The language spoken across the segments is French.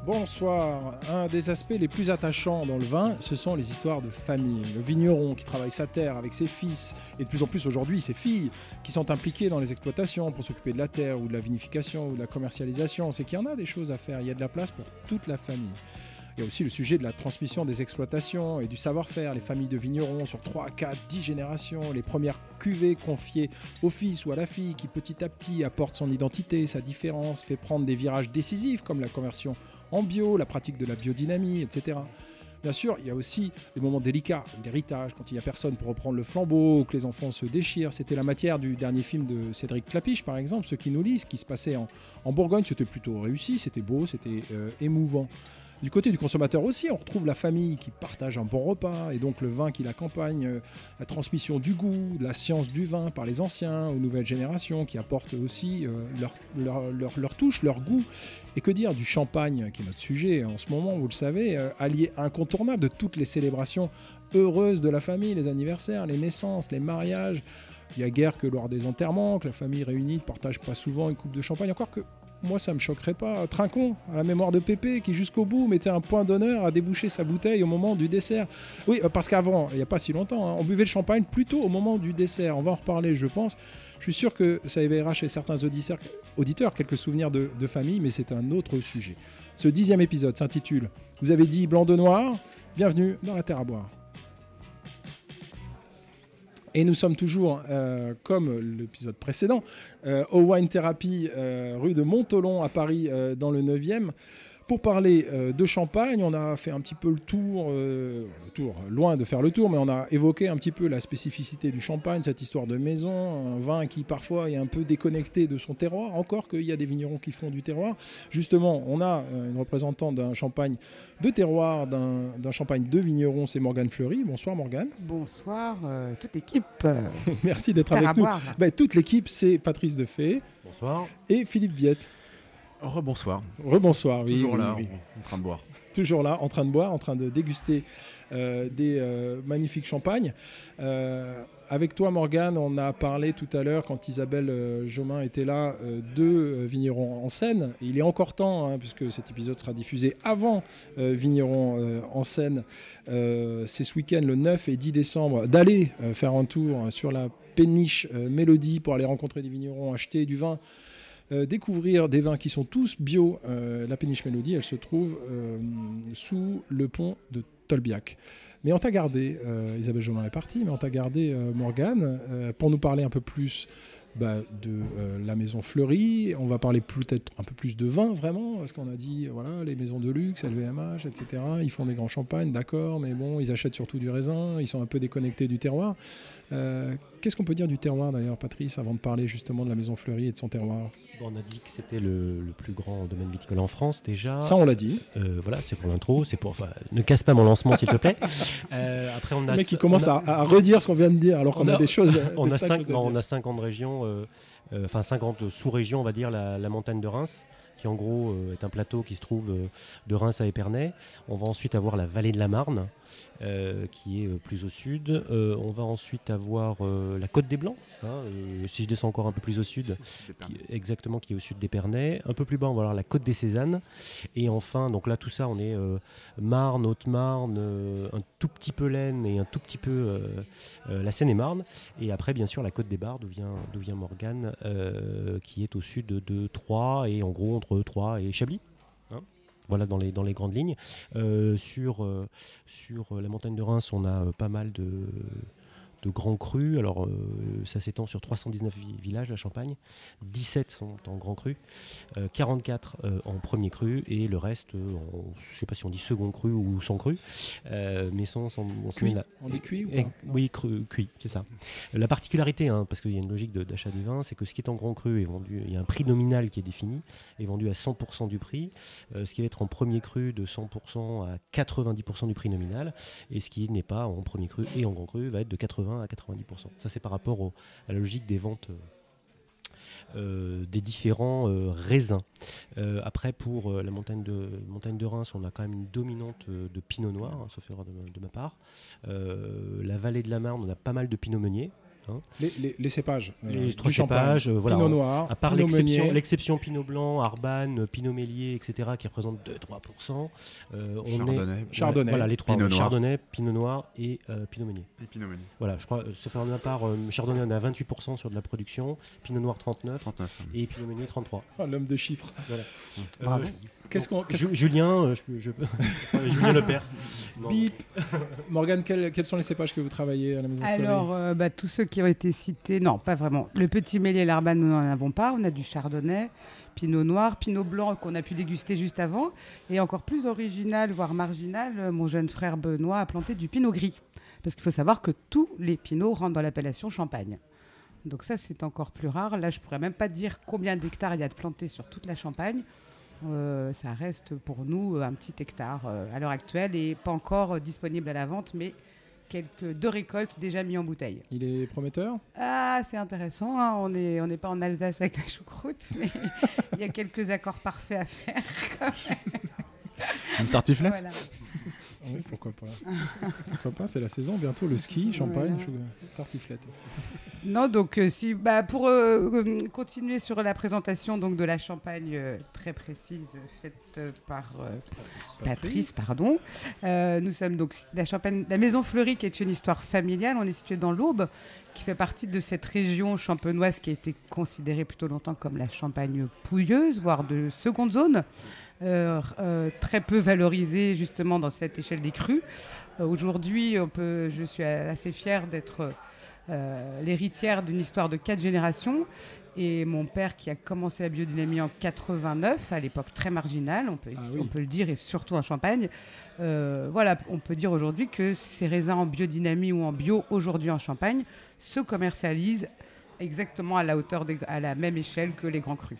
Bonsoir. Un des aspects les plus attachants dans le vin, ce sont les histoires de famille. Le vigneron qui travaille sa terre avec ses fils, et de plus en plus aujourd'hui ses filles, qui sont impliquées dans les exploitations pour s'occuper de la terre ou de la vinification ou de la commercialisation. C'est qu'il y en a des choses à faire, il y a de la place pour toute la famille. Il y a aussi le sujet de la transmission des exploitations et du savoir-faire. Les familles de vignerons sur 3, 4, 10 générations, les premières cuvées confiées au fils ou à la fille qui petit à petit apporte son identité, sa différence, fait prendre des virages décisifs comme la conversion en bio, la pratique de la biodynamie, etc. Bien sûr, il y a aussi les moments délicats, d'héritage, quand il n'y a personne pour reprendre le flambeau, que les enfants se déchirent. C'était la matière du dernier film de Cédric Clapiche, par exemple, Ceux qui nous lisent, qui se passait en Bourgogne. C'était plutôt réussi, c'était beau, c'était émouvant. Du côté du consommateur aussi, on retrouve la famille qui partage un bon repas et donc le vin qui l'accompagne, la transmission du goût, la science du vin par les anciens aux nouvelles générations qui apportent aussi leur touche, leur goût. Et que dire du champagne, qui est notre sujet en ce moment, vous le savez, allié incontournable de toutes les célébrations heureuses de la famille, les anniversaires, les naissances, les mariages. Il n'y a guère que lors des enterrements, que la famille réunie ne partage pas souvent une coupe de champagne, encore que moi, ça me choquerait pas. Trinquons, à la mémoire de Pépé, qui jusqu'au bout mettait un point d'honneur à déboucher sa bouteille au moment du dessert. Oui, parce qu'avant, il n'y a pas si longtemps, on buvait le champagne plutôt au moment du dessert. On va en reparler, je pense. Je suis sûr que ça éveillera chez certains auditeurs quelques souvenirs de famille, mais c'est un autre sujet. Ce 10e épisode s'intitule « Vous avez dit blanc de noir ?» Bienvenue dans la Terre à boire. Et nous sommes toujours, comme l'épisode précédent, au Wine Therapy, rue de Montholon à Paris, dans le 9e, pour parler de champagne. On a fait un petit peu le tour, loin de faire le tour, mais on a évoqué un petit peu la spécificité du champagne, cette histoire de maison, un vin qui parfois est un peu déconnecté de son terroir, encore qu'il y a des vignerons qui font du terroir. Justement, on a une représentante d'un champagne de terroir, d'un champagne de vigneron, c'est Morgane Fleury. Bonsoir Morgane. Bonsoir toute l'équipe. Merci d'être avec nous. Toute l'équipe, c'est Patrice Defay. Bonsoir. Et Philippe Viette. Rebonsoir. Rebonsoir, oui. Toujours là, oui. en train de boire. Toujours là, en train de boire, en train de déguster des magnifiques champagnes. Avec toi, Morgane, on a parlé tout à l'heure, quand Isabelle Jomain était là, de Vigneron en scène. Il est encore temps, puisque cet épisode sera diffusé avant Vigneron en scène. C'est ce week-end, le 9 et 10 décembre, d'aller faire un tour sur la péniche Mélodie pour aller rencontrer des vignerons, acheter du vin. Découvrir des vins qui sont tous bio. La péniche Mélodie, elle se trouve sous le pont de Tolbiac. Mais on t'a gardé, Isabelle Jomain est partie, mais on t'a gardé Morgane pour nous parler un peu plus de la maison Fleury. On va parler peut-être un peu plus de vin, vraiment, parce qu'on a dit, voilà, les maisons de luxe, LVMH, etc. Ils font des grands champagnes, d'accord, mais bon, ils achètent surtout du raisin, ils sont un peu déconnectés du terroir. Qu'est-ce qu'on peut dire du terroir, d'ailleurs, Patrice, avant de parler justement de la maison Fleury et de son terroir ? On a dit que c'était le plus grand domaine viticole en France, déjà. Ça, on l'a dit. Voilà, c'est pour l'intro, ne casse pas mon lancement, s'il te plaît. Après, on a... Le mec qui commence à redire ce qu'on vient de dire, alors qu'on a des choses... On a 50 régions, 50 sous-régions, on va dire, la montagne de Reims, qui en gros est un plateau qui se trouve de Reims à Épernay. On va ensuite avoir la vallée de la Marne, qui est plus au sud. On va ensuite avoir la Côte des Blancs, si je descends encore un peu plus au sud, qui est au sud d'Épernay. Un peu plus bas, on va avoir la Côte des Cézannes. Et enfin, donc là, tout ça, on est Marne, Haute-Marne, un tout petit peu l'Aisne et un tout petit peu la Seine-et-Marne. Et après, bien sûr, la Côte des Bar, d'où vient Morgane, qui est au sud de Troyes, et en gros entre Troyes et Chablis. Voilà, dans les grandes lignes. Sur la montagne de Reims, on a pas mal de grands crus. Alors, ça s'étend sur 319 villages, la Champagne. 17 sont en grand cru, 44 en premier cru, et le reste, je ne sais pas si on dit second cru ou sans cru, mais sont cuit. On dit cuit ou pas ? Oui, cuit, c'est ça. La particularité, parce qu'il y a une logique d'achat des vins, c'est que ce qui est en grand cru est vendu, il y a un prix nominal qui est défini, est vendu à 100% du prix, ce qui va être en premier cru de 100% à 90% du prix nominal, et ce qui n'est pas en premier cru et en grand cru va être de 80 à 90%. Ça, c'est par rapport à la logique des ventes des différents raisins. Après, pour la montagne de Reims, on a quand même une dominante de pinot noir, sauf erreur de ma part. La vallée de la Marne, on a pas mal de pinot meunier. hein. Les cépages. Les du trois champagne, cépages, voilà. Pinot Noir, À part Pinot Meunier. l'exception Pinot Blanc, Arbane, Pinot Meunier, etc., qui représentent 2-3%, Chardonnay. Voilà, les trois. Pinot Noir. Chardonnay, Pinot Noir et Pinot Meunier. Et Pinot Meunier. Voilà, je crois, sauf à ma part, Chardonnay, on est à 28% sur de la production, Pinot Noir 39%, 39. et Pinot Meunier 33%. Oh, l'homme de chiffres. Voilà. Bravo. Julien, Julien Lepers. Non. Bip. Morgane, quels sont les cépages que vous travaillez à la Maison Fleury? Alors, tous ceux qui ont été cités, non, pas vraiment. Le petit Méliès et l'Arbane, nous n'en avons pas. On a du Chardonnay, Pinot Noir, Pinot Blanc qu'on a pu déguster juste avant. Et encore plus original, voire marginal, mon jeune frère Benoît a planté du Pinot Gris. Parce qu'il faut savoir que tous les Pinots rentrent dans l'appellation Champagne. Donc ça, c'est encore plus rare. Là, je ne pourrais même pas dire combien d'hectares il y a de plantés sur toute la Champagne. Ça reste pour nous un petit hectare à l'heure actuelle et pas encore disponible à la vente, mais deux récoltes déjà mis en bouteille. Il est prometteur? Ah, c'est intéressant, hein. On n'est pas en Alsace avec la choucroute, mais il y a quelques accords parfaits à faire quand même. Une tartiflette. Voilà. Oui, pourquoi pas. Pourquoi pas, c'est la saison, bientôt le ski, champagne, Voilà. tartiflette. Non, donc pour continuer sur la présentation donc, de la Champagne très précise faite par Patrice, pardon. Nous sommes donc la Maison Fleury, qui est une histoire familiale. On est situé dans l'Aube, qui fait partie de cette région champenoise qui a été considérée plutôt longtemps comme la Champagne pouilleuse, voire de seconde zone. Très peu valorisée justement dans cette échelle des crus. Aujourd'hui, je suis assez fière d'être l'héritière d'une histoire de 4 générations. Et mon père qui a commencé la biodynamie en 89, à l'époque très marginale, on peut le dire, et surtout en Champagne. On peut dire aujourd'hui que ces raisins en biodynamie ou en bio, aujourd'hui en Champagne, se commercialisent exactement à la même échelle que les grands crus.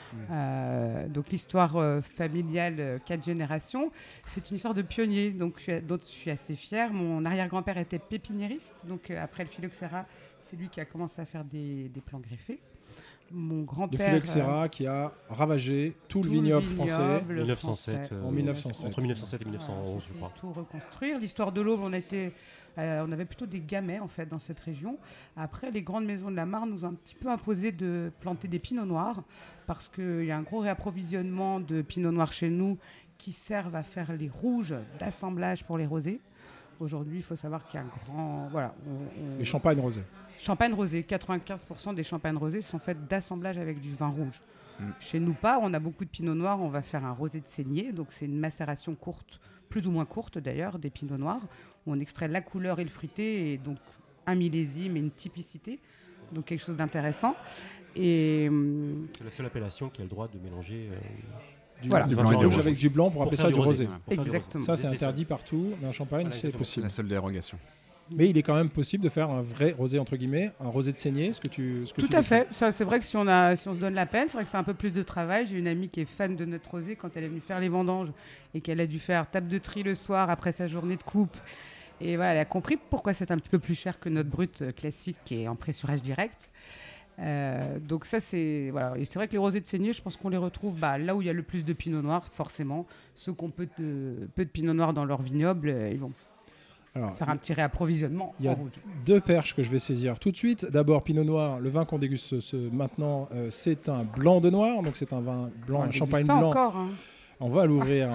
Donc l'histoire familiale 4 générations, c'est une histoire de pionnier, dont je suis assez fière. Mon arrière-grand-père était pépiniériste, donc après le phylloxéra, c'est lui qui a commencé à faire des plants greffés. Mon grand-père... Le phylloxéra qui a ravagé tout le vignoble français 1907, en 1907. Entre 1907 et 1911, je crois. Tout reconstruire. L'histoire de l'Aube, on avait plutôt des gamets en fait dans cette région. Après, les grandes maisons de la Marne nous ont un petit peu imposé de planter des pinots noirs parce qu'il y a un gros réapprovisionnement de pinots noirs chez nous qui servent à faire les rouges d'assemblage pour les rosés. Aujourd'hui, il faut savoir qu'il y a un grand... Voilà, les champagnes rosés. Champagne rosé, 95% des champagnes rosés sont faits d'assemblage avec du vin rouge. Chez nous pas, on a beaucoup de pinot noir, on va faire un rosé de saignée, donc c'est une macération courte, plus ou moins courte d'ailleurs, des pinots noirs, où on extrait la couleur et le fruité, et donc un millésime et une typicité, donc quelque chose d'intéressant. Et c'est la seule appellation qui a le droit de mélanger du Voilà. vin rouge avec du blanc pour appeler ça du rosé. Voilà, pour faire du Exactement. Ça, c'est interdit partout, mais en Champagne, Voilà, c'est exactement. possible. La seule dérogation. Mais il est quand même possible de faire un vrai rosé, entre guillemets, un rosé de saignée, Tout à fait. Ça, c'est vrai que si on se donne la peine, c'est vrai que c'est un peu plus de travail. J'ai une amie qui est fan de notre rosé. Quand elle est venue faire les vendanges et qu'elle a dû faire table de tri le soir après sa journée de coupe, et voilà, elle a compris pourquoi c'est un petit peu plus cher que notre brut classique qui est en pressurage direct. Donc ça, c'est... Voilà. Et c'est vrai que les rosés de saignée, je pense qu'on les retrouve là où il y a le plus de pinot noir, forcément. Ceux qui ont peu de pinot noir dans leur vignoble, ils vont faire un petit réapprovisionnement. Il y a deux perches que je vais saisir tout de suite. D'abord, Pinot Noir, le vin qu'on déguste maintenant, c'est un blanc de noir, donc c'est un vin blanc, un champagne blanc. Encore, hein. On va l'ouvrir.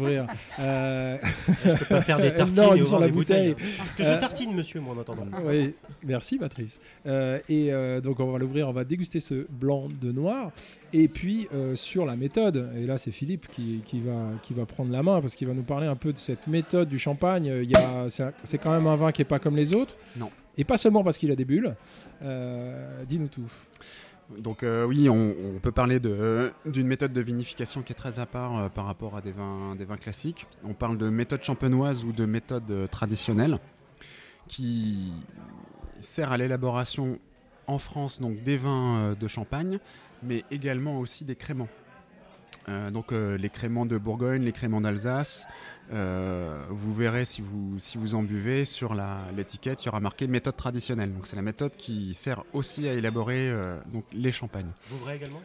Je peux pas faire des tartines non, et ils sont ouvrir la des bouteilles. bouteille. Parce que je tartine, monsieur, moi, en attendant. Oui, merci Patrice. Donc on va l'ouvrir, on va déguster ce blanc de noir. Et puis sur la méthode, et là c'est Philippe qui va prendre la main parce qu'il va nous parler un peu de cette méthode du champagne. C'est quand même un vin qui n'est pas comme les autres. Non. Et pas seulement parce qu'il a des bulles. Dis-nous tout. Donc oui, on peut parler d'une méthode de vinification qui est très à part par rapport à des vins classiques. On parle de méthode champenoise ou de méthode traditionnelle qui sert à l'élaboration en France donc des vins de Champagne, mais également aussi des créments. Donc les créments de Bourgogne, les créments d'Alsace. Vous verrez si vous en buvez sur l'étiquette, il y aura marqué méthode traditionnelle. Donc c'est la méthode qui sert aussi à élaborer donc les champagnes. Vouvray également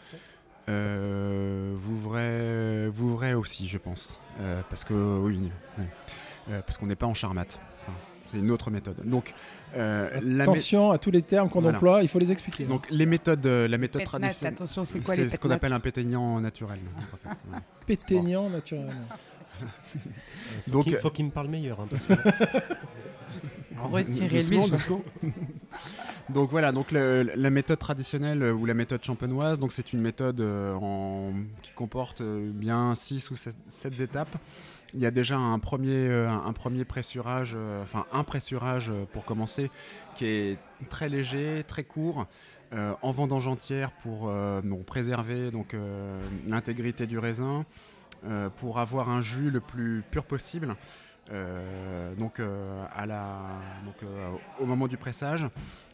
Vouvray aussi, je pense, parce que oui, parce qu'on n'est pas en Charmat. Enfin, C'est une autre méthode. Donc, attention à tous les termes qu'on emploie, il faut les expliquer. Donc la méthode traditionnelle, attention, c'est quoi les ce qu'on appelle un pétaignant naturel. En fait, pétaignant naturel. Donc il faut qu'il me parle meilleur. Parce que... Retirez-lui. Donc voilà, donc la méthode traditionnelle ou la méthode champenoise, donc c'est une méthode qui comporte bien 6 ou 7 étapes. Il y a déjà un premier pressurage, un pressurage pour commencer, qui est très léger, très court, en vendange entière pour préserver l'intégrité du raisin, pour avoir un jus le plus pur possible. Au moment du pressage.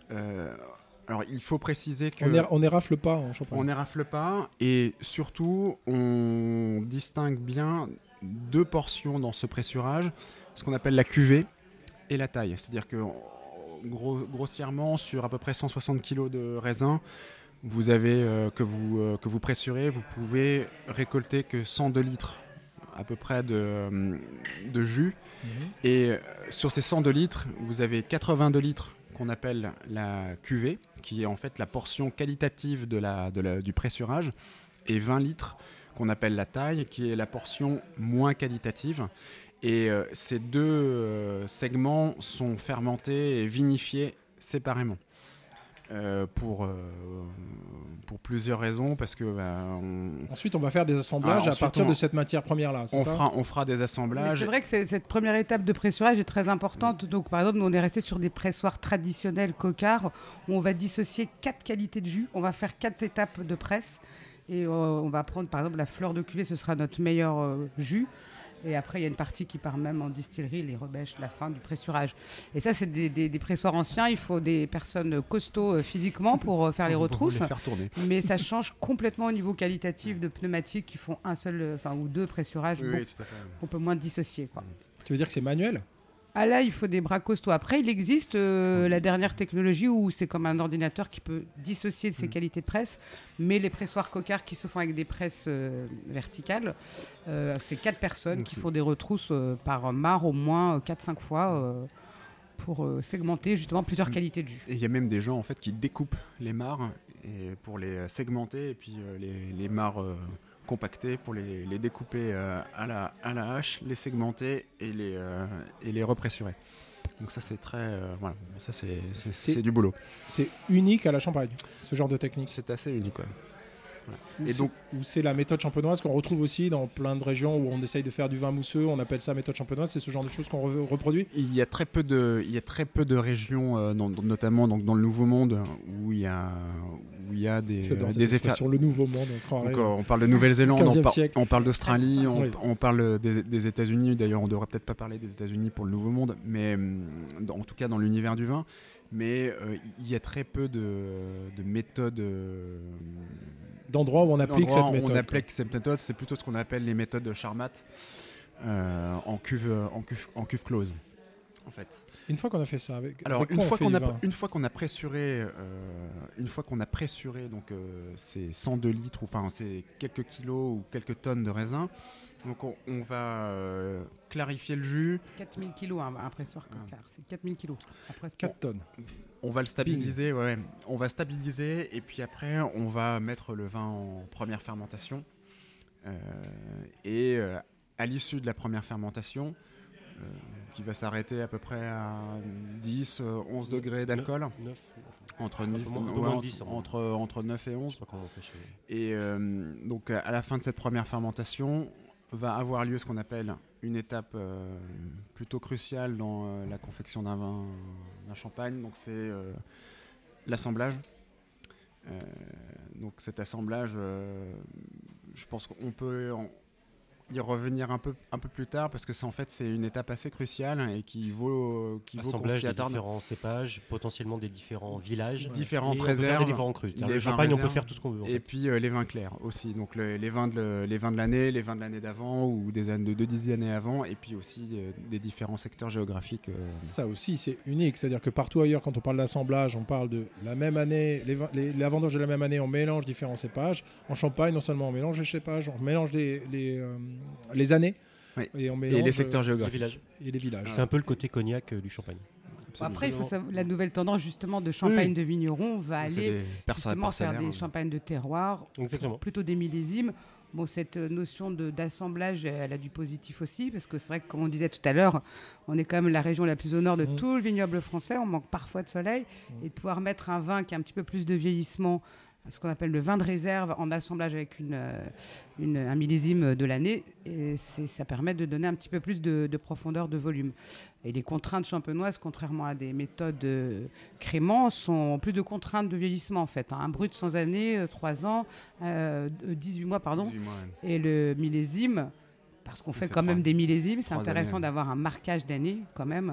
Alors il faut préciser que on n'érafle pas en Champagne. On n'érafle pas, et surtout on distingue bien 2 portions dans ce pressurage, ce qu'on appelle la cuvée et la taille. C'est-à-dire que grossièrement, sur à peu près 160 kg de raisin, vous avez que vous pressurez, vous pouvez récolter que 102 litres à peu près de jus. Et sur ces 102 litres, vous avez 82 litres qu'on appelle la cuvée, qui est en fait la portion qualitative du pressurage, et 20 litres qu'on appelle la taille, qui est la portion moins qualitative. Et ces 2 segments sont fermentés et vinifiés séparément. Pour plusieurs raisons, parce que ensuite on va faire des assemblages à partir de cette matière première là. On fera des assemblages. Mais c'est vrai que cette première étape de pressurage est très importante. Donc par exemple, nous on est resté sur des pressoirs traditionnels cocards où on va dissocier 4 qualités de jus. On va faire 4 étapes de presse et on va prendre par exemple la fleur de cuvée, ce sera notre meilleur jus. Et après, il y a une partie qui part même en distillerie, les rebêches, la fin du pressurage. Et ça, c'est des pressoirs anciens. Il faut des personnes costauds physiquement pour faire les retrousses. Les faire tourner. Mais ça change complètement au niveau qualitatif de pneumatiques qui font un seul, ou 2 pressurages. Oui, tout à fait. On peut moins dissocier, quoi. Tu veux dire que c'est manuel ? Ah là, il faut des bras costauds. Après, il existe la dernière technologie où c'est comme un ordinateur qui peut dissocier de ses qualités de presse, mais les pressoirs cocards qui se font avec des presses verticales, c'est 4 personnes qui font des retrousses par mare au moins 4-5 fois pour segmenter justement plusieurs qualités de jus. Et il y a même des gens en fait qui découpent les mares et pour les segmenter et puis les mares compacter pour les découper à la hache, les segmenter et les repressurer. Donc ça c'est très c'est du boulot. C'est unique à la Champagne, ce genre de technique. C'est assez unique. Ouais. Et donc c'est la méthode champenoise qu'on retrouve aussi dans plein de régions où on essaye de faire du vin mousseux, on appelle ça méthode champenoise, c'est ce genre de choses qu'on reproduit. Il y a très peu de régions, notamment dans le Nouveau Monde, où il y a des effets sur le Nouveau Monde. On parle de Nouvelle-Zélande, on parle d'Australie, on parle des États-Unis. D'ailleurs, on devrait peut-être pas parler des États-Unis pour le Nouveau Monde, mais en tout cas dans l'univers du vin. Mais il y a très peu de méthodes. D'endroits où on applique cette méthode. C'est plutôt ce qu'on appelle les méthodes Charmat en cuve close, en fait. Une fois qu'on a fait ça, une fois qu'on a pressuré donc ces 102 litres, c'est quelques kilos ou quelques tonnes de raisin. Donc on va clarifier le jus. 4000 kilos, un pressoir cocard, c'est 4000 kilos. Après 4 tonnes. On va le stabiliser, on va stabiliser et puis après on va mettre le vin en première fermentation. Et à l'issue de la première fermentation, qui va s'arrêter à peu près à 10-11 degrés d'alcool. 9. Entre 9 et 11. Et donc à la fin de cette première fermentation, va avoir lieu ce qu'on appelle une étape plutôt cruciale dans la confection d'un champagne. Donc c'est l'assemblage. Donc cet assemblage, je pense qu'on peut y revenir un peu plus tard parce que c'est une étape assez cruciale et qui vaut l'assemblage des différents cépages, potentiellement des différents villages, différentes réserves, des différents crus. Les champagnes, on peut faire tout ce qu'on veut. Et puis les vins clairs aussi, donc les vins de l'année, les vins de l'année d'avant ou des années de 10 années avant, et puis aussi des différents secteurs géographiques. Ça aussi c'est unique, c'est-à-dire que partout ailleurs quand on parle d'assemblage, on parle de la même année, la vendange de la même année, on mélange différents cépages. En Champagne, non seulement on mélange les cépages, on mélange les années. Oui. Et, on Et mélange, les secteurs Les géographiques. villages. et les villages. C'est un peu le côté cognac du champagne. Après, il faut savoir, la nouvelle tendance justement de champagne de vigneron va C'est aller des justement faire parcellaires. des champagnes de terroir, Exactement. plutôt des millésimes. Bon, cette notion d'assemblage, elle a du positif aussi, parce que c'est vrai que, comme on disait tout à l'heure, on est quand même la région la plus au nord de tout le vignoble français, on manque parfois de soleil, et de pouvoir mettre un vin qui a un petit peu plus de vieillissement, ce qu'on appelle le vin de réserve, en assemblage avec un millésime de l'année, et ça permet de donner un petit peu plus de profondeur, de volume. Et les contraintes champenoises, contrairement à des méthodes créments, sont plus de contraintes de vieillissement en fait. Un brut sans année, 3 ans, 18 mois, pardon. 18 mois, ouais. Et le millésime, parce qu'on fait C'est quand même 3 des millésimes, c'est 3 intéressant années. d'avoir un marquage d'année quand même.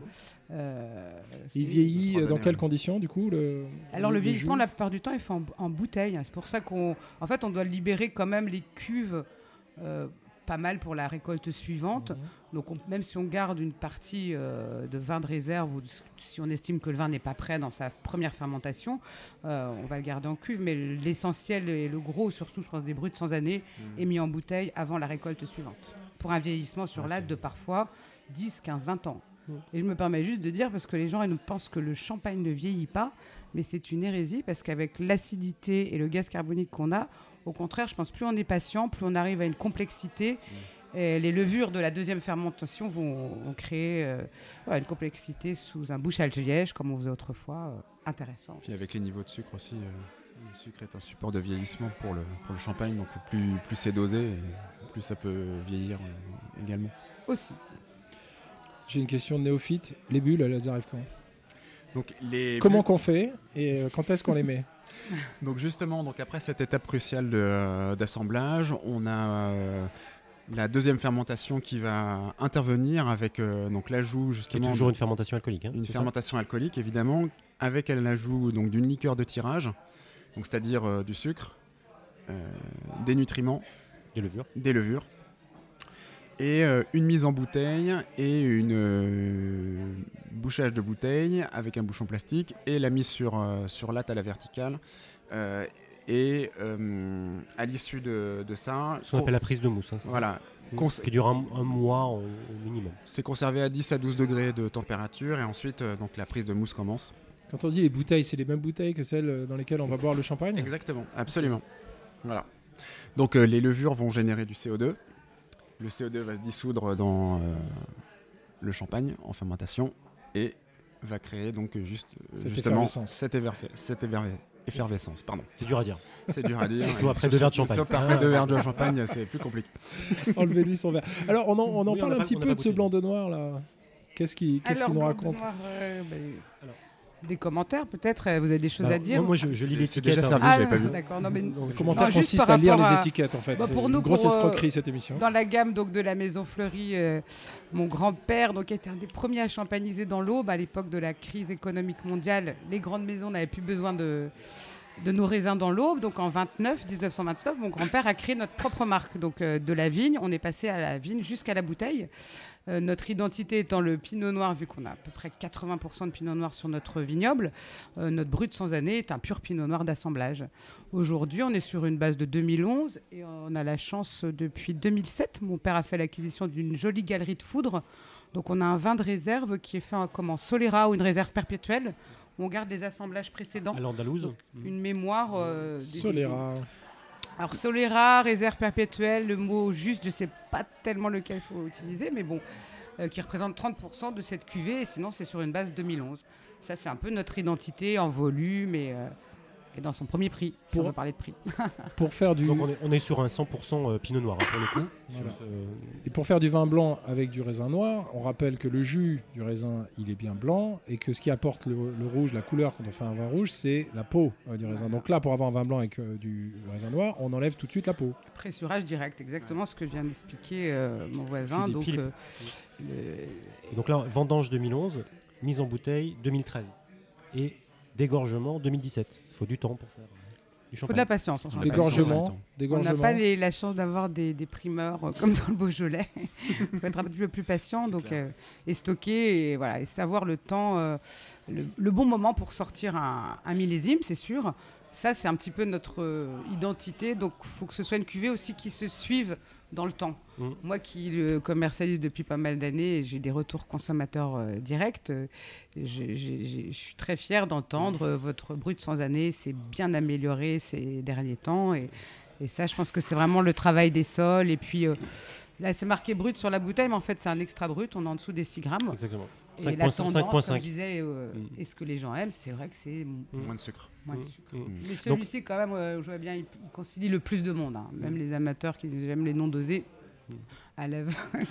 Il vieillit 3 dans années, quelles ouais. conditions du coup Alors le vieillissement, jus la plupart du temps, est fait en bouteille. C'est pour ça qu'on fait, on doit libérer quand même les cuves pas mal pour la récolte suivante. Donc même si on garde une partie de vin de réserve ou si on estime que le vin n'est pas prêt dans sa première fermentation, on va le garder en cuve. Mais l'essentiel et le gros, surtout je pense des bruts sans année, est mis en bouteille avant la récolte suivante. Pour un vieillissement sur l'âtre de parfois 10, 15, 20 ans. Et je me permets juste de dire, parce que les gens ils pensent que le champagne ne vieillit pas, mais c'est une hérésie, parce qu'avec l'acidité et le gaz carbonique qu'on a, au contraire, je pense plus on est patient, plus on arrive à une complexité. Et les levures de la deuxième fermentation vont créer une complexité sous un bouche à liège, comme on faisait autrefois, intéressant. Puis avec les niveaux de sucre aussi, le sucre est un support de vieillissement pour le champagne, donc plus c'est dosé, et plus ça peut vieillir également. Aussi. J'ai une question de néophyte. Les bulles, elles arrivent quand? Donc Comment qu'on fait et quand est-ce qu'on les met? Donc justement, après cette étape cruciale d'assemblage, on a la deuxième fermentation qui va intervenir avec donc l'ajout Qui est justement toujours une fermentation alcoolique. Hein, une c'est ça fermentation alcoolique évidemment, avec l'ajout donc d'une liqueur de tirage, donc c'est-à-dire du sucre, des nutriments, Des levures. des levures, et une mise en bouteille et une bouchage de bouteille avec un bouchon plastique et la mise sur latte à la verticale. Et à l'issue de ça, Ce qu'on appelle la prise de mousse. Hein, c'est voilà, ça qui dure un mois au minimum. c'est conservé à 10 à 12 degrés de température et ensuite donc la prise de mousse commence. Quand on dit les bouteilles, c'est les mêmes bouteilles que celles dans lesquelles on va boire le champagne? Exactement, absolument. Voilà. Donc les levures vont générer du CO2. Le CO2 va se dissoudre dans le champagne en fermentation et va créer donc justement cette effervescence. Pardon. C'est dur à dire. C'est dur à dire. Surtout après 2 verres de champagne. Sauf après 2 verres de champagne, c'est plus compliqué. Enlevez-lui son verre. Alors on en Oui, parle on a un petit pas peu de ce goûté. blanc de noir là. Qu'est-ce qu'il nous raconte? Des commentaires peut-être, vous avez des choses à dire? Moi, je lis C'est l'étiquette. déjà hein. servi, Ah, j'avais pas vu. d'accord. Non, mais Le Donc, commentaire Non, juste consiste par à lire rapport les à- étiquettes en fait. Bah, C'est pour une nous, grosse pour, escroquerie cette émission. dans la gamme donc de la Maison Fleurie, mon grand-père donc était un des premiers à champagniser dans l'Aube à l'époque de la crise économique mondiale. Les grandes maisons n'avaient plus besoin de nos raisins dans l'Aube. Donc en 1929, mon grand-père a créé notre propre marque. Donc de la vigne, on est passé à la vigne jusqu'à la bouteille. Notre identité étant le pinot noir, vu qu'on a à peu près 80% de pinot noir sur notre vignoble. Notre brut sans année est un pur pinot noir d'assemblage. Aujourd'hui, on est sur une base de 2011 et on a la chance depuis 2007. Mon père a fait l'acquisition d'une jolie galerie de foudre. Donc on a un vin de réserve qui est fait comme en Solera ou une réserve perpétuelle. On garde les assemblages précédents. À l'Andalouse. Une mémoire. Solera. Alors Solera, réserve perpétuelle, le mot juste, je ne sais pas tellement lequel il faut utiliser, mais bon, qui représente 30% de cette cuvée, et sinon c'est sur une base 2011. Ça c'est un peu notre identité en volume et dans son premier prix, si on veut parler de prix. Pour faire du Donc on est sur un 100% pinot noir hein, pour le coup. Voilà. Sur Et pour faire du vin blanc avec du raisin noir, on rappelle que le jus du raisin, il est bien blanc et que ce qui apporte le rouge, la couleur quand on fait un vin rouge, c'est la peau du raisin. Donc là, pour avoir un vin blanc avec du raisin noir, on enlève tout de suite la peau. Pressurage direct, exactement ce que vient d'expliquer mon voisin. Donc, Philippe. Et donc là, vendange 2011, mise en bouteille 2013 et dégorgement 2017. Il faut du temps pour faire du il faut champagne. de la patience en champagne. Dégorgement. On n'a pas la chance d'avoir des primeurs comme dans le Beaujolais. Il faut être un petit peu plus patient et stocker et, voilà, et savoir le temps, le bon moment pour sortir un millésime, c'est sûr. Ça, c'est un petit peu notre identité. Donc, il faut que ce soit une cuvée aussi qui se suive dans le temps. Moi qui le commercialise depuis pas mal d'années, j'ai des retours consommateurs directs. Je suis très fière d'entendre votre brut sans année s'est bien amélioré ces derniers temps. Et ça, je pense que c'est vraiment le travail des sols. Et puis, là, c'est marqué brut sur la bouteille, mais en fait, c'est un extra brut. On est en dessous des 6 grammes. Exactement. Et la tendance, comme je disais, est-ce que les gens aiment, c'est vrai que c'est moins de sucre. Mais celui-ci, quand même, je vois bien, il concilie le plus de monde. Hein. Même les amateurs qui aiment les non dosés, à l'œuvre.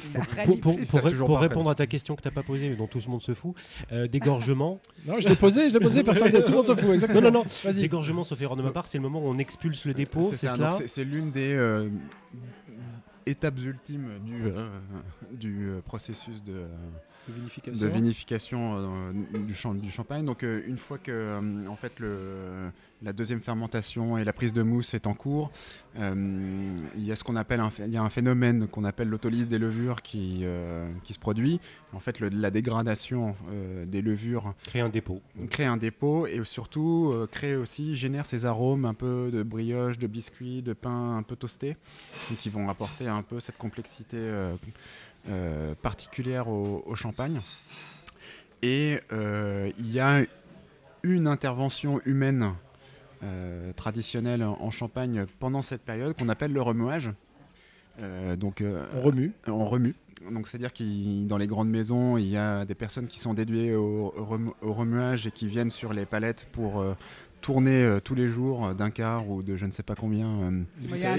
Pour répondre à ta question que tu n'as pas posée, mais dont tout le monde se fout, dégorgement. Non, je l'ai posé, personne, tout le monde se fout. Exactement. Non, vas-y. Dégorgement, sauf erreur de ma part, c'est le moment où on expulse le dépôt. C'est cela. C'est l'une des étapes ultimes du processus de vinification du champagne. Donc une fois que en fait la deuxième fermentation et la prise de mousse est en cours, il y a ce qu'on appelle un phénomène qu'on appelle l'autolyse des levures qui se produit. En fait, la dégradation des levures crée un dépôt et surtout génère ces arômes un peu de brioche, de biscuit, de pain un peu toasté, qui vont apporter un peu cette complexité particulière au champagne. Et il y a une intervention humaine traditionnelle en Champagne pendant cette période qu'on appelle le remuage. On remue. Donc c'est-à-dire que dans les grandes maisons, il y a des personnes qui sont dédiées au remuage et qui viennent sur les palettes pour tourner tous les jours d'un quart ou de je ne sais pas combien. Il y a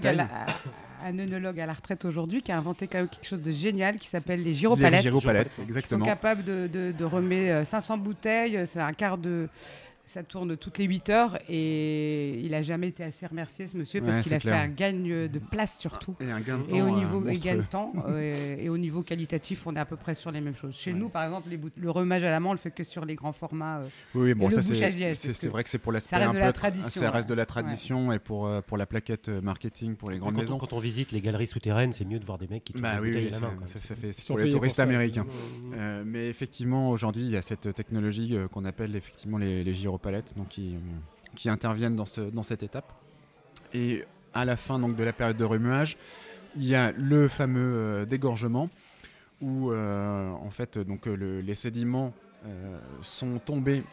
un œnologue à la retraite aujourd'hui qui a inventé quand même quelque chose de génial qui s'appelle les gyropalettes. Les gyropalettes, exactement. Ils sont capables de remettre 500 bouteilles, c'est un quart de... Ça tourne toutes les 8 heures et il n'a jamais été assez remercié, ce monsieur, parce qu'il a fait un gagne de place surtout. Et un gain de temps. Et au niveau gain de temps, et au niveau qualitatif, on est à peu près sur les mêmes choses. Chez nous, par exemple, le remage à la main, on le fait que sur les grands formats. Oui, bon, ça c'est vrai que c'est pour l'aspect ça reste de la tradition. Ça reste de la tradition et pour la plaquette marketing pour les grandes maisons. Quand on visite les galeries souterraines, c'est mieux de voir des mecs qui tournent des bouteilles à la main. C'est pour les touristes américains. Mais effectivement, aujourd'hui, il y a cette technologie qu'on appelle effectivement les gyropalettes, donc qui interviennent dans cette étape. Et à la fin donc, de la période de remuage, il y a le fameux dégorgement où en fait donc les sédiments sont tombés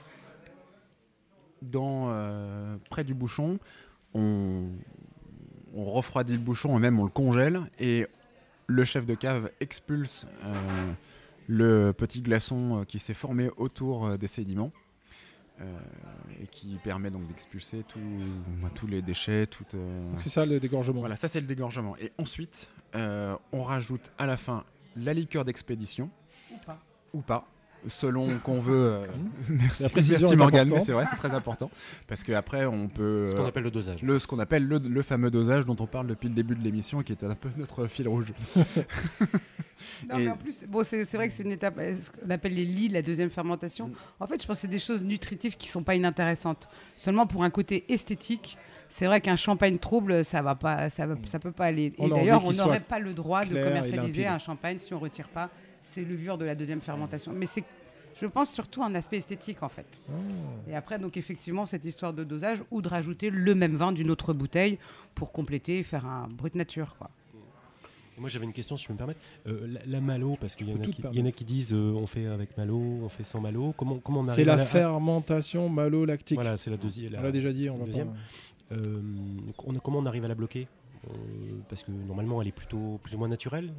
près du bouchon. On refroidit le bouchon et même on le congèle et le chef de cave expulse le petit glaçon qui s'est formé autour des sédiments. Et qui permet donc d'expulser tous les déchets. Donc c'est ça le dégorgement. Voilà, ça c'est le dégorgement. Et ensuite, on rajoute à la fin la liqueur d'expédition. Ou pas. Selon qu'on veut. Merci Morgane, mais c'est vrai, c'est très important. Parce qu'après, on peut. Ce qu'on appelle le dosage. Ce qu'on appelle le fameux dosage dont on parle depuis le début de l'émission et qui est un peu notre fil rouge. Non, mais en plus, c'est vrai que c'est une étape, ce qu'on appelle les lits, la deuxième fermentation. En fait, je pense que c'est des choses nutritives qui ne sont pas inintéressantes. Seulement pour un côté esthétique, c'est vrai qu'un champagne trouble, ça peut pas aller. Et d'ailleurs, on n'aurait pas le droit de commercialiser un champagne si on ne retire pas ces levures de la deuxième fermentation. Mais c'est, je pense, surtout un aspect esthétique, en fait. Et après, donc effectivement, cette histoire de dosage ou de rajouter le même vin d'une autre bouteille pour compléter et faire un brut nature, quoi. Moi j'avais une question si je peux me permettre. La malo, parce qu'il y en a qui disent on fait avec malo, on fait sans malo. Comment on arrive C'est la fermentation malo-lactique. Voilà, c'est la deuxième. On l'a déjà dit, on va deuxième. Comment on arrive à la bloquer parce que normalement elle est plutôt plus ou moins naturelle.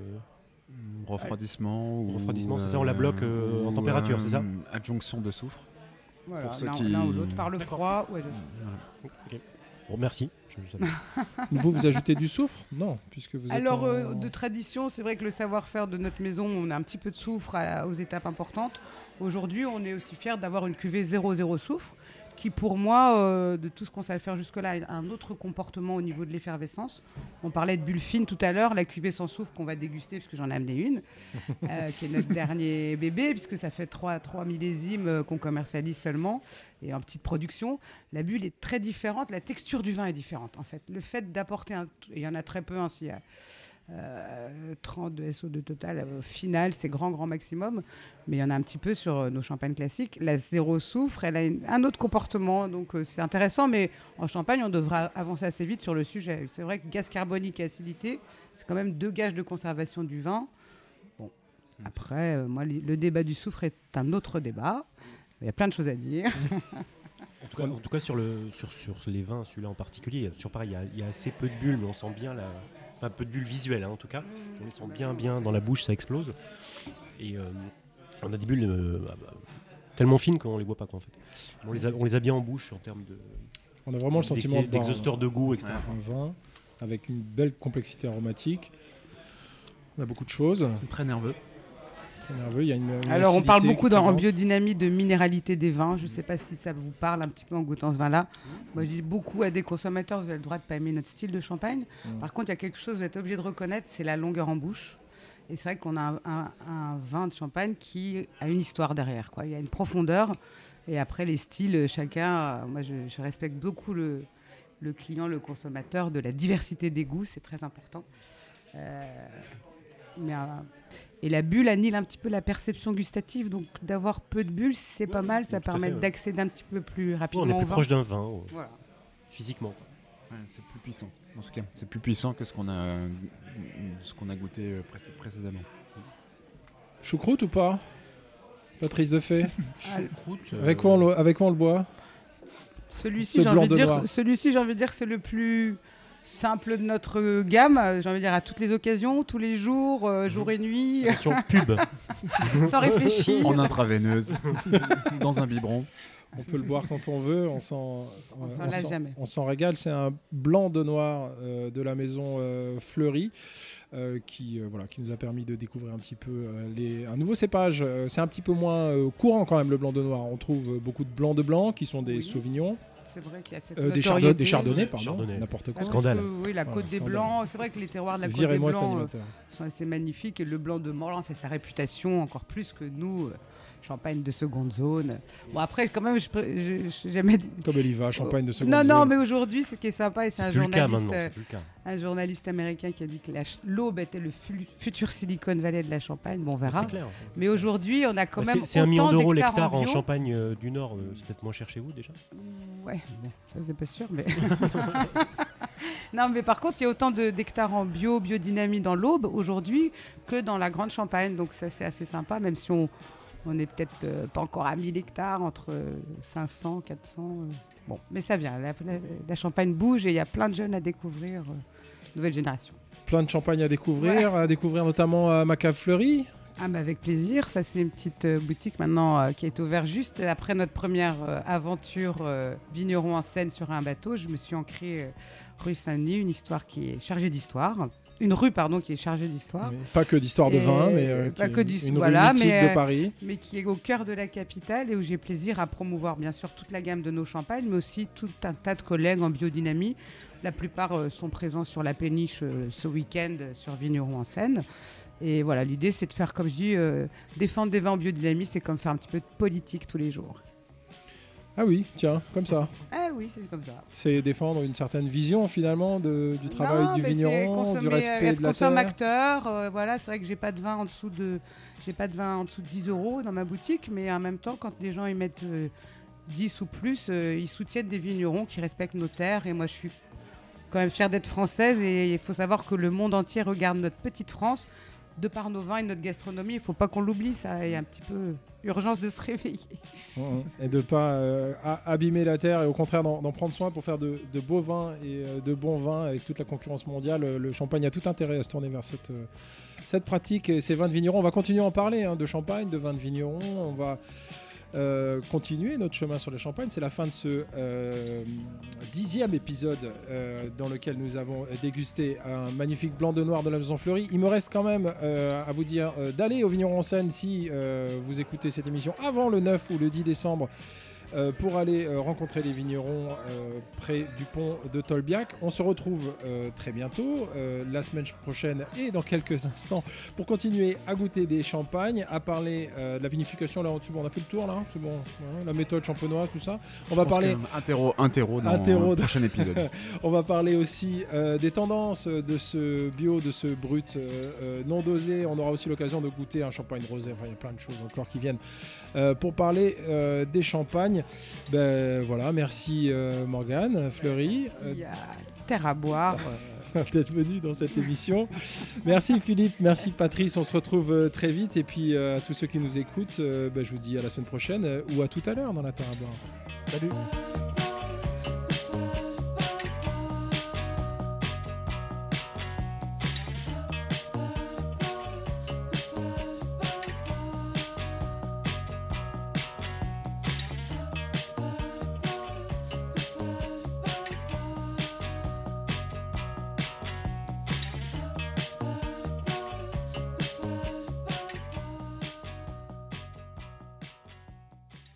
Refroidissement, c'est ça, on la bloque en température, c'est ça. Adjonction de soufre. Voilà, l'un ou l'autre par le froid. Ouais, Okay. Bon, merci. Vous ajoutez du soufre ? Non, puisque vous êtes. Alors, de tradition, c'est vrai que le savoir-faire de notre maison, on a un petit peu de soufre aux étapes importantes. Aujourd'hui, on est aussi fiers d'avoir une cuvée 0,0 soufre, qui pour moi, de tout ce qu'on savait faire jusque-là, a un autre comportement au niveau de l'effervescence. On parlait de bulles fines tout à l'heure, la cuvée sans soufre qu'on va déguster, puisque j'en ai amené une, qui est notre dernier bébé, puisque ça fait 3 millésimes qu'on commercialise seulement, et en petite production. La bulle est très différente, la texture du vin est différente, en fait. Le fait d'apporter, il y en a très peu ainsi, 30 de SO2 total. Au final, c'est grand maximum. Mais il y en a un petit peu sur nos champagnes classiques. La zéro soufre, elle a un autre comportement. Donc, c'est intéressant. Mais en Champagne, on devra avancer assez vite sur le sujet. C'est vrai que gaz carbonique et acidité, c'est quand même 2 gages de conservation du vin. Bon. Après, moi, le débat du soufre est un autre débat. Il y a plein de choses à dire. En tout cas sur les vins, celui-là en particulier, toujours pareil, il y a assez peu de bulles, mais on sent bien un peu de bulles visuelles, en tout cas. On les sent bien dans la bouche, ça explose. Et on a des bulles tellement fines qu'on les voit pas, quoi, en fait. On les a bien en bouche en termes de. On a vraiment le sentiment d'exhausteur de goût, etc. Un vin avec une belle complexité aromatique. On a beaucoup de choses. C'est très nerveux. Très nerveux. Il y a une Alors, on parle beaucoup en présente. biodynamie de minéralité des vins. Je ne sais pas si ça vous parle un petit peu en goûtant ce vin-là. Moi, je dis beaucoup à des consommateurs, vous avez le droit de ne pas aimer notre style de champagne. Par contre, il y a quelque chose que vous êtes obligé de reconnaître, c'est la longueur en bouche. Et c'est vrai qu'on a un vin de champagne qui a une histoire derrière, quoi. Il y a une profondeur. Et après, les styles, chacun... moi, je respecte beaucoup le client, le consommateur, de la diversité des goûts. C'est très important. Et la bulle annule un petit peu la perception gustative, donc d'avoir peu de bulles, c'est pas mal, ça permet d'accéder un petit peu plus rapidement. On est plus proche d'un vin, voilà. Physiquement. Ouais, c'est plus puissant, en tout cas. C'est plus puissant que ce qu'on a goûté précédemment. Choucroute ou pas, Patrice Defay? Choucroute. Avec quoi on le boit? Celui-ci, j'ai envie de dire que c'est le plus simple de notre gamme, j'ai envie de dire à toutes les occasions, tous les jours, jour et nuit. Attention, pub. Sans réfléchir. En intraveineuse, dans un biberon. On peut le boire quand on veut, on s'en lasse jamais. On s'en régale. C'est un blanc de noir de la maison Fleury qui nous a permis de découvrir un petit peu un nouveau cépage. C'est un petit peu moins courant quand même, le blanc de noir. On trouve beaucoup de blancs de blanc qui sont des sauvignons. C'est vrai qu'il y a cette des chardonnays, n'importe quoi. Scandale. Oui, la Côte des Blancs. C'est vrai que les terroirs de la Côte des Blancs sont assez magnifiques. Et le blanc de Morlan fait sa réputation encore plus que nous, Champagne de seconde zone. Bon, après, quand même, j'aimais... Comme Eliva, Champagne de seconde zone. Non, mais aujourd'hui, ce qui est sympa, et c'est un journaliste américain qui a dit que l'Aube était le futur Silicon Valley de la Champagne. Bon, on verra. C'est clair. Mais aujourd'hui, on a quand même c'est 1 million d'euros l'hectare en bio. Champagne du Nord. C'est peut-être moins cher chez vous, déjà. Ouais, ça c'est pas sûr, mais... Non, mais par contre, il y a autant d'hectares en biodynamie dans l'Aube aujourd'hui que dans la Grande Champagne. Donc ça, c'est assez sympa, même si on n'est peut-être pas encore à 1000 hectares, entre 500, 400. Bon, mais ça vient. La Champagne bouge et il y a plein de jeunes à découvrir, nouvelle génération. Plein de champagne à découvrir, notamment à Macave Fleury. Ah bah avec plaisir, ça c'est une petite boutique maintenant qui est ouverte juste après notre première aventure vigneron en Seine sur un bateau. Je me suis ancrée rue Saint-Denis, une histoire qui est chargée d'histoire. Une rue, pardon, qui est chargée d'histoire. Mais pas que d'histoire de vin, mais pas que une rue mythique de Paris. Mais qui est au cœur de la capitale et où j'ai plaisir à promouvoir bien sûr toute la gamme de nos champagnes, mais aussi tout un tas de collègues en biodynamie. La plupart sont présents sur la péniche ce week-end sur Vigneron en Seine. Et voilà, l'idée c'est de faire, comme je dis, défendre des vins en biodynamie, c'est comme faire un petit peu de politique tous les jours. Ah oui, tiens, comme ça. Ah oui, c'est comme ça. C'est défendre une certaine vision finalement du travail du vigneron, du respect de la terre. Consommateur, voilà, c'est vrai que j'ai pas de vin en dessous de 10 € dans ma boutique, mais en même temps, quand les gens y mettent 10 ou plus, ils soutiennent des vignerons qui respectent nos terres. Et moi, je suis quand même fière d'être française et il faut savoir que le monde entier regarde notre petite France de par nos vins et notre gastronomie. Il ne faut pas qu'on l'oublie, ça. Il y a un petit peu urgence de se réveiller. Et de ne pas abîmer la terre et au contraire d'en prendre soin pour faire de beaux vins et de bons vins avec toute la concurrence mondiale. Le Champagne a tout intérêt à se tourner vers cette pratique et ces vins de vignerons. On va continuer à en parler de Champagne, de vins de vignerons. On va continuer notre chemin sur les Champagnes. C'est la fin de ce 10e épisode dans lequel nous avons dégusté un magnifique blanc de noir de la Maison Fleury. Il me reste quand même à vous dire d'aller au Vigneron en Seine si vous écoutez cette émission avant le 9 ou le 10 décembre pour aller rencontrer les vignerons près du pont de Tolbiac. On se retrouve très bientôt, la semaine prochaine et dans quelques instants, pour continuer à goûter des champagnes, à parler de la vinification. Là, c'est bon, on a fait le tour, là, c'est bon, la méthode champenoise, tout ça. On va parler interro dans le prochain épisode. On va parler aussi des tendances de ce bio, de ce brut non dosé. On aura aussi l'occasion de goûter un champagne rosé. Enfin, il y a plein de choses encore qui viennent pour parler des champagnes. Voilà, merci Morgane Fleury. Merci à Terre à boire. D'être venu dans cette émission. Merci Philippe, merci Patrice. On se retrouve très vite. Et puis à tous ceux qui nous écoutent, je vous dis à la semaine prochaine ou à tout à l'heure dans la Terre à boire. Salut.